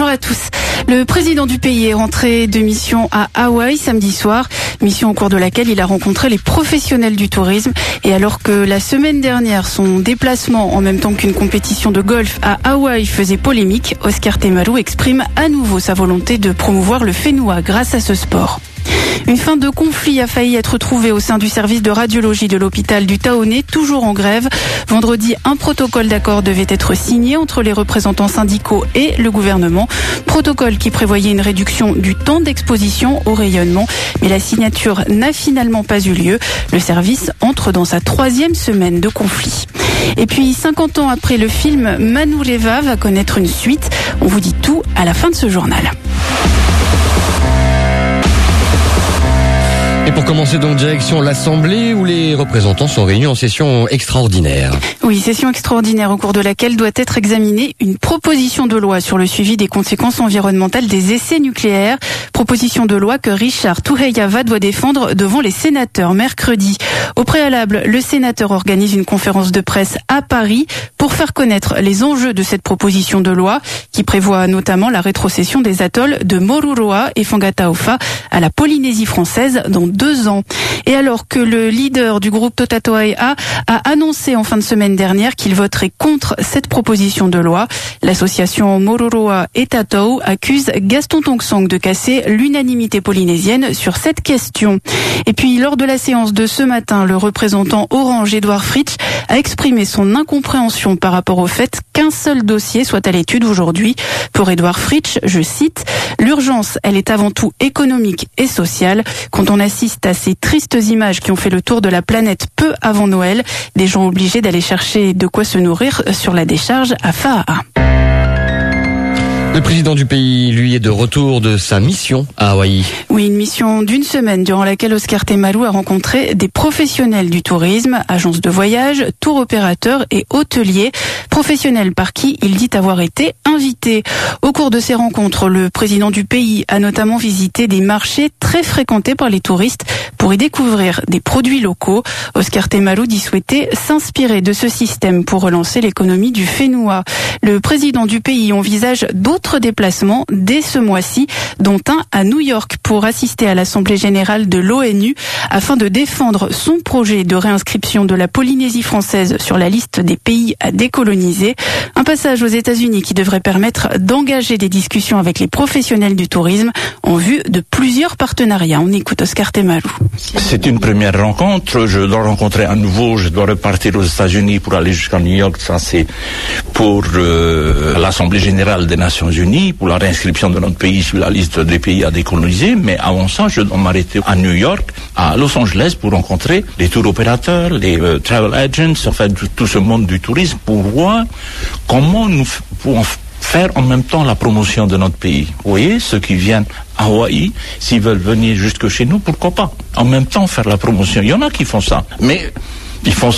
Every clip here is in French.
à tous. Le président du pays est rentré de mission à Hawaï samedi soir, mission au cours de laquelle il a rencontré les professionnels du tourisme. Et alors que la semaine dernière, son déplacement en même temps qu'une compétition de golf à Hawaï faisait polémique, Oscar Temaru exprime à nouveau sa volonté de promouvoir le Whenua grâce à ce sport. Une fin de conflit a failli être trouvée au sein du service de radiologie de l'hôpital du Taoné, toujours en grève. Vendredi, un protocole d'accord devait être signé entre les représentants syndicaux et le gouvernement. Protocole qui prévoyait une réduction du temps d'exposition au rayonnement. Mais la signature n'a finalement pas eu lieu. Le service entre dans sa 3e semaine de conflit. Et puis, 50 ans après le film, Manureva va connaître une suite. On vous dit tout à la fin de ce journal. Et pour commencer donc direction l'Assemblée où les représentants sont réunis en session extraordinaire. Oui, session extraordinaire au cours de laquelle doit être examinée une proposition de loi sur le suivi des conséquences environnementales des essais nucléaires. Proposition de loi que Richard Tuheyava doit défendre devant les sénateurs mercredi. Au préalable, le sénateur organise une conférence de presse à Paris pour faire connaître les enjeux de cette proposition de loi qui prévoit notamment la rétrocession des atolls de Moruroa et Whangataofa à la Polynésie française dans 2 ans. Et alors que le leader du groupe Totatoaea a annoncé en fin de semaine dernière qu'il voterait contre cette proposition de loi, l'association Moruroa et Tatou accuse Gaston Tong-Sang de casser l'unanimité polynésienne sur cette question. Et puis lors de la séance de ce matin, le représentant Orange Edouard Fritsch a exprimé son incompréhension par rapport au fait qu'un seul dossier soit à l'étude aujourd'hui. Pour Edouard Fritsch, je cite, « L'urgence, elle est avant tout économique et sociale. Quand on assiste à ces tristes images qui ont fait le tour de la planète peu avant Noël, des gens obligés d'aller chercher de quoi se nourrir sur la décharge à Faa'a. » Le président du pays, lui, est de retour de sa mission à Hawaï. Oui, une mission d'1 semaine durant laquelle Oscar Temaru a rencontré des professionnels du tourisme, agences de voyage, tour opérateurs et hôteliers, professionnels par qui il dit avoir été invité. Au cours de ces rencontres, le président du pays a notamment visité des marchés très fréquentés par les touristes pour y découvrir des produits locaux. Oscar Temaru dit souhaiter s'inspirer de ce système pour relancer l'économie du Whenua. Le président du pays envisage d'autres déplacements dès ce mois-ci, dont un à New York pour assister à l'Assemblée générale de l'ONU afin de défendre son projet de réinscription de la Polynésie française sur la liste des pays à décoloniser. Un passage aux États-Unis qui devrait permettre d'engager des discussions avec les professionnels du tourisme en vue de plusieurs partenariats. On écoute Oscar Temaru. C'est une première rencontre. Je dois rencontrer à nouveau, je dois repartir aux États-Unis pour aller jusqu'à New York. Ça, c'est pour l'Assemblée générale des Nations Unies, pour la réinscription de notre pays sur la liste des pays à décoloniser. Mais avant ça, je dois m'arrêter à New York, à Los Angeles, pour rencontrer les tour opérateurs, les travel agents, enfin tout ce monde du tourisme, pour voir comment nous pouvons faire en même temps la promotion de notre pays. Vous voyez, ceux qui viennent à Hawaï, s'ils veulent venir jusque chez nous, pourquoi pas en même temps faire la promotion. Il y en a qui font ça, mais ils font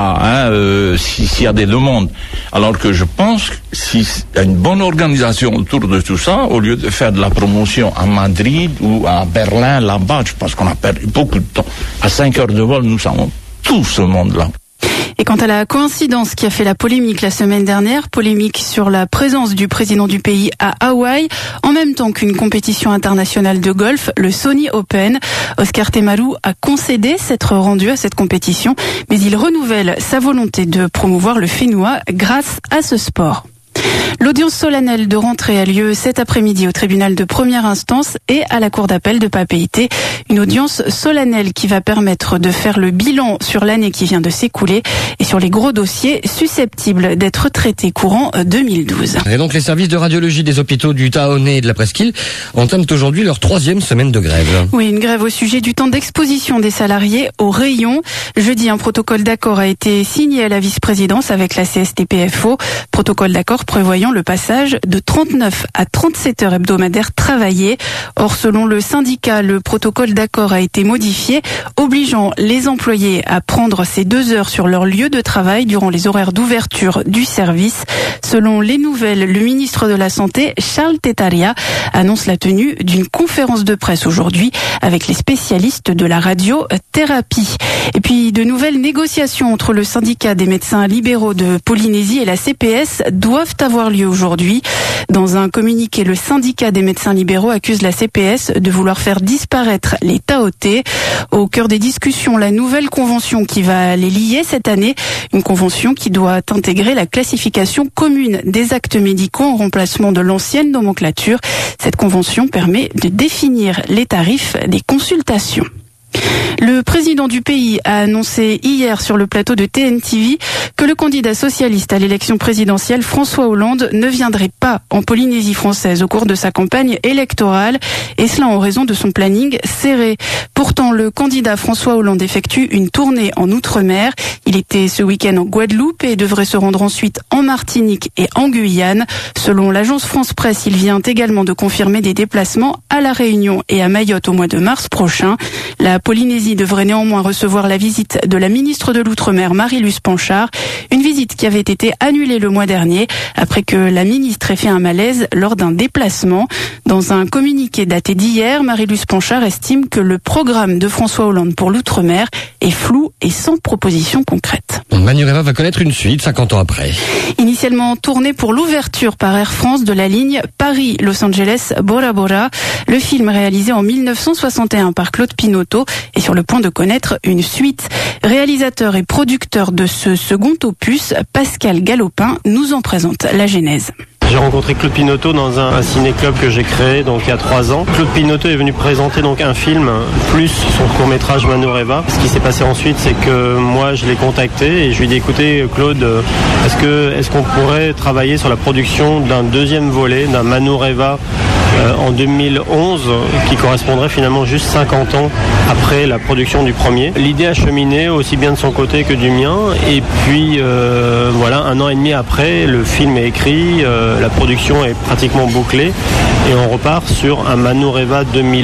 ça s'il y a des demandes. Alors que je pense que s'il y a une bonne organisation autour de tout ça, au lieu de faire de la promotion à Madrid ou à Berlin, là-bas, je pense qu'on a perdu beaucoup de temps. À 5 heures de vol, nous savons tout ce monde-là. Et quant à la coïncidence qui a fait la polémique la semaine dernière, polémique sur la présence du président du pays à Hawaï, en même temps qu'une compétition internationale de golf, le Sony Open, Oscar Temaru a concédé s'être rendu à cette compétition, mais il renouvelle sa volonté de promouvoir le Whenua grâce à ce sport. L'audience solennelle de rentrée a lieu cet après-midi au tribunal de première instance et à la cour d'appel de Papeete. Une audience solennelle qui va permettre de faire le bilan sur l'année qui vient de s'écouler et sur les gros dossiers susceptibles d'être traités courant 2012. Et donc les services de radiologie des hôpitaux du Taoné et de la Presqu'île entament aujourd'hui leur 3e semaine de grève. Oui, une grève au sujet du temps d'exposition des salariés au rayon. Jeudi, un protocole d'accord a été signé à la vice-présidence avec la CSTPFO. Protocole d'accord prévoyant le passage de 39 à 37 heures hebdomadaires travaillées. Or, selon le syndicat, le protocole d'accord a été modifié, obligeant les employés à prendre ces 2 heures sur leur lieu de travail durant les horaires d'ouverture du service. Selon les nouvelles, le ministre de la Santé, Charles Tetaria, annonce la tenue d'une conférence de presse aujourd'hui avec les spécialistes de la radiothérapie. Et puis, de nouvelles négociations entre le syndicat des médecins libéraux de Polynésie et la CPS doivent avoir lieu aujourd'hui. Dans un communiqué, le syndicat des médecins libéraux accuse la CPS de vouloir faire disparaître les TAOT. Au cœur des discussions, la nouvelle convention qui va les lier cette année, une convention qui doit intégrer la classification commune des actes médicaux en remplacement de l'ancienne nomenclature. Cette convention permet de définir les tarifs des consultations. Le président du pays a annoncé hier sur le plateau de TNTV que le candidat socialiste à l'élection présidentielle François Hollande ne viendrait pas en Polynésie française au cours de sa campagne électorale, et cela en raison de son planning serré. Pourtant, le candidat François Hollande effectue une tournée en Outre-mer. Il était ce week-end en Guadeloupe et devrait se rendre ensuite en Martinique et en Guyane. Selon l'agence France Presse, il vient également de confirmer des déplacements à La Réunion et à Mayotte au mois de mars prochain. La Polynésie devrait néanmoins recevoir la visite de la ministre de l'Outre-mer, Marie-Luce Panchard, une visite qui avait été annulée le mois dernier après que la ministre ait fait un malaise lors d'un déplacement. Dans un communiqué daté d'hier, Marie-Luce Panchard estime que le programme de François Hollande pour l'Outre-mer est flou et sans proposition concrète. Manureva va connaître une suite 50 ans après. Initialement tourné pour l'ouverture par Air France de la ligne Paris-Los Angeles Bora Bora, le film réalisé en 1961 par Claude Pinoteau est sur le point de connaître une suite. Réalisateur et producteur de ce second opus, Pascal Galopin nous en présente la genèse. J'ai rencontré Claude Pinoteau dans un ciné-club que j'ai créé donc il y a 3 ans. Claude Pinoteau est venu présenter donc un film plus son court-métrage Manureva. Ce qui s'est passé ensuite, c'est que moi je l'ai contacté et je lui ai dit écoutez Claude, est-ce qu'on pourrait travailler sur la production d'un deuxième volet, d'un Manureva en 2011 qui correspondrait finalement juste 50 ans après la production du premier. L'idée a cheminé aussi bien de son côté que du mien et puis voilà, 1 an et demi après, le film est écrit, la production est pratiquement bouclée et on repart sur un Manureva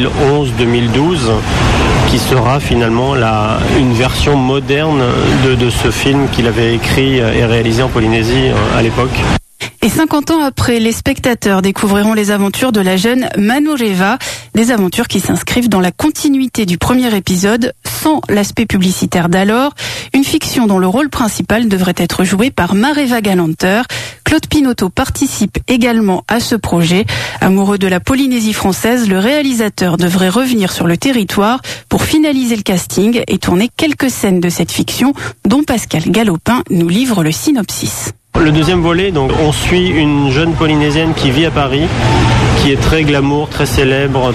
2011-2012 qui sera finalement une version moderne de ce film qu'il avait écrit et réalisé en Polynésie à l'époque. Et 50 ans après, les spectateurs découvriront les aventures de la jeune Manureva, des aventures qui s'inscrivent dans la continuité du premier épisode, sans l'aspect publicitaire d'alors, une fiction dont le rôle principal devrait être joué par Mareva Galanter. Claude Pinoteau participe également à ce projet. Amoureux de la Polynésie française, le réalisateur devrait revenir sur le territoire pour finaliser le casting et tourner quelques scènes de cette fiction, dont Pascal Galopin nous livre le synopsis. Le deuxième volet, donc, on suit une jeune Polynésienne qui vit à Paris, qui est très glamour, très célèbre,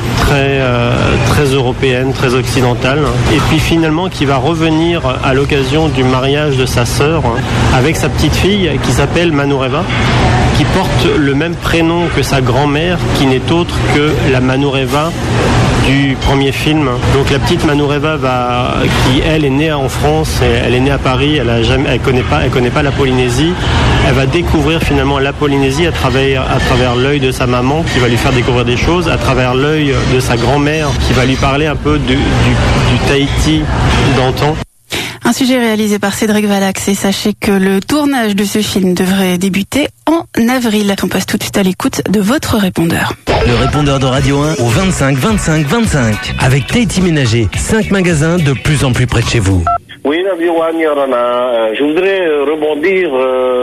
très européenne, très occidentale, et puis finalement qui va revenir à l'occasion du mariage de sa sœur avec sa petite fille qui s'appelle Manureva, qui porte le même prénom que sa grand-mère, qui n'est autre que la Manureva du premier film. Donc la petite Manureva qui elle est née en France, elle est née à Paris, elle connaît pas la Polynésie. Elle va découvrir finalement la Polynésie à travers l'œil de sa maman qui va lui faire découvrir des choses, à travers l'œil de sa grand-mère qui va lui parler un peu du Tahiti d'antan. Un sujet réalisé par Cédric Valax et sachez que le tournage de ce film devrait débuter en avril. On passe tout de suite à l'écoute de votre répondeur. Le répondeur de Radio 1 au 25 25 25 avec Tahiti Ménager, 5 magasins de plus en plus près de chez vous. Oui, Radio 1, Yorana. Je voudrais rebondir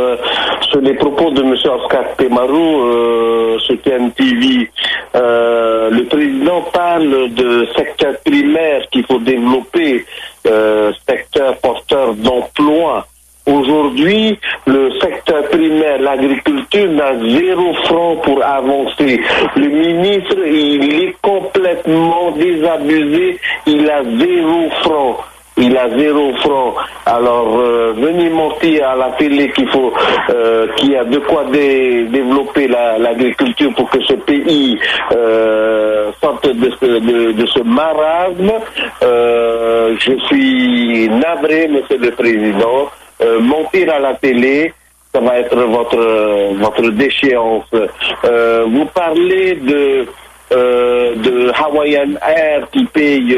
sur les propos de M. Oscar Temaru sur TNTV. Le président parle de secteur primaire qu'il faut développer, secteur porteur d'emploi. Aujourd'hui, le secteur primaire, l'agriculture, n'a 0 franc pour avancer. Le ministre, il est complètement désabusé, il a 0 franc. Il a 0 franc. Alors, venez mentir à la télé qu'il y a de quoi développer l'agriculture pour que ce pays sorte de ce marasme. Je suis navré, Monsieur le Président. Mentir à la télé, ça va être votre déchéance. Vous parlez de Hawaiian Air qui paye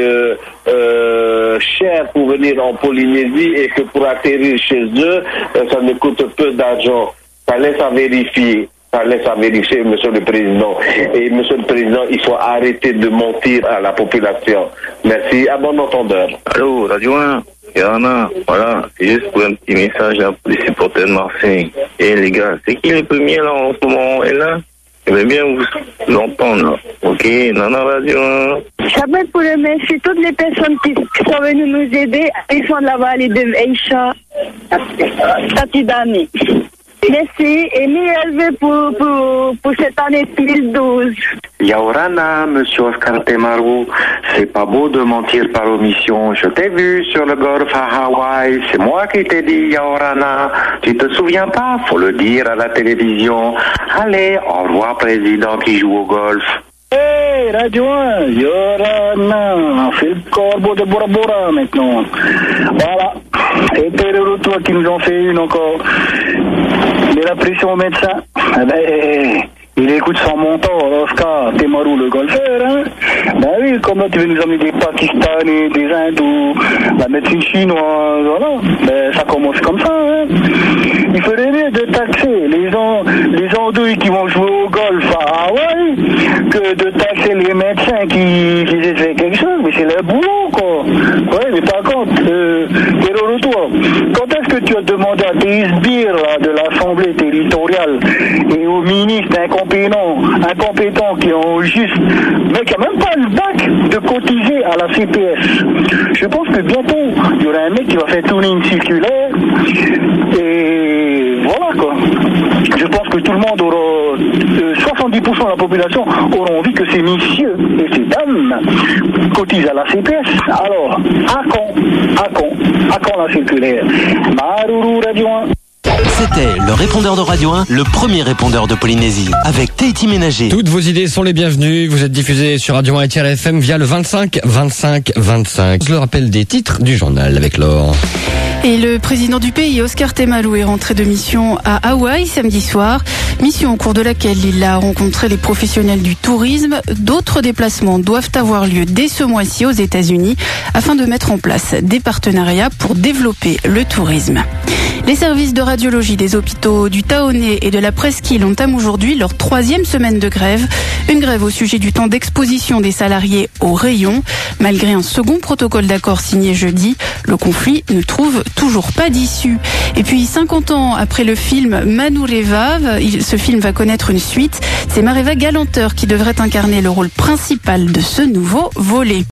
cher pour venir en Polynésie et que pour atterrir chez eux, ça ne coûte peu d'argent. Ça laisse à vérifier. Ça laisse à vérifier, Monsieur le Président. Et Monsieur le Président, il faut arrêter de mentir à la population. Merci. À bon entendeur. Allô, Radio 1. Yana, voilà, c'est juste pour un petit message là, pour les supporters de Marseille. Et les gars, c'est qui le premier là en ce moment est là? J'aimerais bien vous entendre là. Ok, Nana Radio. J'appelle pour remercier toutes les personnes qui sont venues nous aider à défendre la vallée de Aïcha, Tatidani. Merci et meilleur vœu pour cette année 2012. Yaorana, monsieur Oscar Temaru, c'est pas beau de mentir par omission. Je t'ai vu sur le golf à Hawaï, c'est moi qui t'ai dit Yaorana. Tu te souviens pas? Faut le dire à la télévision. Allez, au revoir président qui joue au golf. Hey, Radio 1, Yorana, on fait le corbeau de Bora Bora maintenant. Voilà. Et Terero, toi qui nous en fait une encore. Mais la pression au médecin, eh ben, il écoute son mentor, Oscar Temaru, le golfeur, hein. Ben oui, comment tu veux nous emmener des Pakistanais, des Hindous, la médecine chinoise, voilà. Ben, ça commence comme ça, hein. Il faudrait mieux de taxer les andouilles qui vont jouer au golf à Hawaï que de taxer les médecins qui essaient quelque chose, mais c'est leur boulot, quoi. Ouais, mais par contre, Teroro, toi, quand est-ce que tu as demandé à tes sbires, là, de l'Assemblée territoriale et aux ministres incompétents qui ont juste, mais qui n'ont même pas le bac de cotiser à la CPS? Je pense que bientôt, il y aura un mec qui va faire tourner une circulaire et voilà, quoi. Je pense que tout le monde aura, 70% de la population auront envie que ces messieurs et ces dames cotisent à la CPS. Alors, à quand la circulaire? Maruru Radio 1. C'était le répondeur de Radio 1, le premier répondeur de Polynésie, avec Tahiti Ménager. Toutes vos idées sont les bienvenues. Vous êtes diffusés sur Radio 1 et TRFM via le 25 25 25. Je le rappelle des titres du journal avec Laure. Et le président du pays, Oscar Temaru, est rentré de mission à Hawaï samedi soir. Mission au cours de laquelle il a rencontré les professionnels du tourisme. D'autres déplacements doivent avoir lieu dès ce mois-ci aux États-Unis afin de mettre en place des partenariats pour développer le tourisme. Les services de radiologie des hôpitaux du Taoné et de la Presqu'île entament aujourd'hui leur 3e semaine de grève. Une grève au sujet du temps d'exposition des salariés aux rayons. Malgré un second protocole d'accord signé jeudi, le conflit ne trouve toujours pas d'issue. Et puis 50 ans après le film Manureva, ce film va connaître une suite. C'est Mareva Galanteur qui devrait incarner le rôle principal de ce nouveau volet.